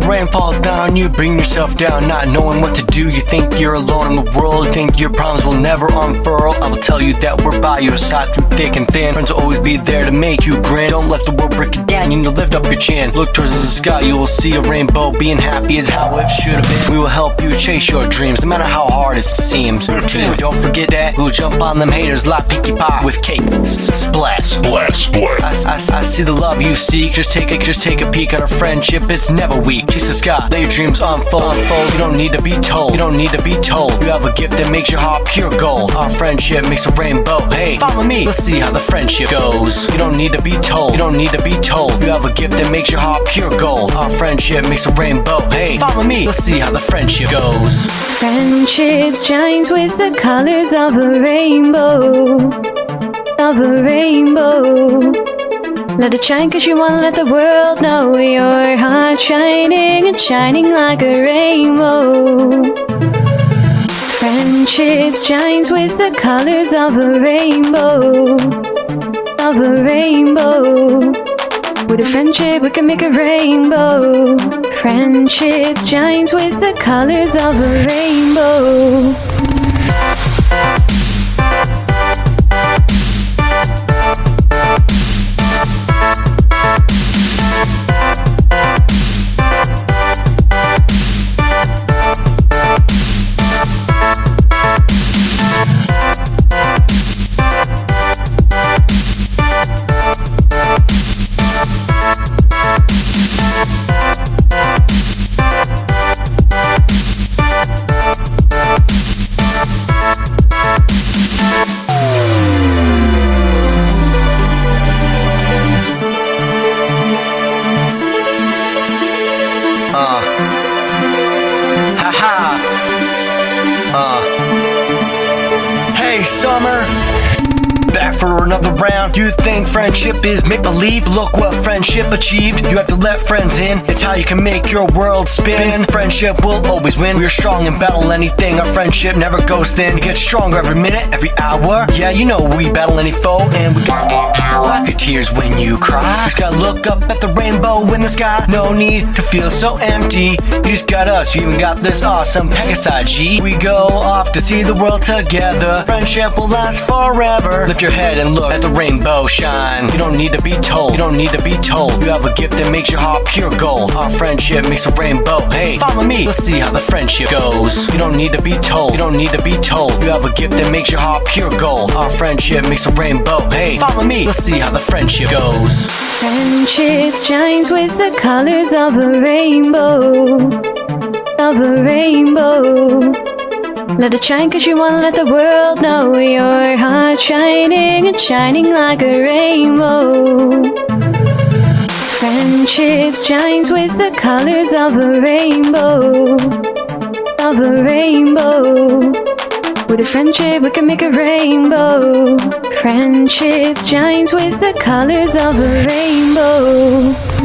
rain falls down on you, bring yourself down, not knowing what to do. You think you're alone in the world, you think your problems will never unfurl. I will tell you that we're by your side through thick and thin. Friends will always be there to make you grin. Don't let the world break you down, you need to lift up your chin. Look towards the sky, you will see a rainbow. Being happy is how it should have been. We will help you chase your dreams, no matter how hard it seems. Don't forget that we'll jump on them haters like Pinkie Pie with cake. Splash, splash, splash. I see the love you seek. Just take a peek at our friendship. It's never weak. Chase the sky, let your dreams unfold. You don't need to be told. You don't need to be told. You have a gift that makes your heart pure gold. Our friendship makes a rainbow. Hey, follow me. Let's see how the friendship goes. You don't need to be told. You don't need to be told. You have a gift that makes your heart pure gold. Our friendship makes a rainbow. Hey, follow me. Let's see how the friendship goes. Friendship shines with the colors of a rainbow. Of a rainbow. Let it shine cause you wanna let the world know your heart shining and shining like a rainbow. Friendship shines with the colors of a rainbow. Of a rainbow. With a friendship we can make a rainbow. Friendship shines with the colors of a rainbow. Hey, Summer, back for another round. You think friendship is make-believe? Look what friendship achieved. You have to let friends in. It's how you can make your world spin. Friendship will always win. We're strong and battle anything. Our friendship never goes thin. We get stronger every minute, every hour. Yeah, you know we battle any foe, and we got that power. Wipe your tears when you cry. Just gotta look up at the rainbow in the sky. No need to feel so empty. You just got us. You even got this awesome Pegasi G. We go off to see the world together. Friendship will last forever. Lift your head and look at the rainbow shine. You don't need to be told. You don't need to be told. You have a gift that makes your heart pure gold. Our friendship makes a rainbow. Hey, follow me. Let's see how the friendship goes. You don't need to be told. You don't need to be told. You have a gift that makes your heart pure gold. Our friendship makes a rainbow. Hey, follow me. Let's see how the friendship goes. Friendship shines with the colors of a rainbow. Of a rainbow. Let it shine cause you wanna let the world know your heart shining and shining like a rainbow. Friendship shines with the colors of a rainbow. Of a rainbow. With a friendship we can make a rainbow. Friendship shines with the colors of a rainbow.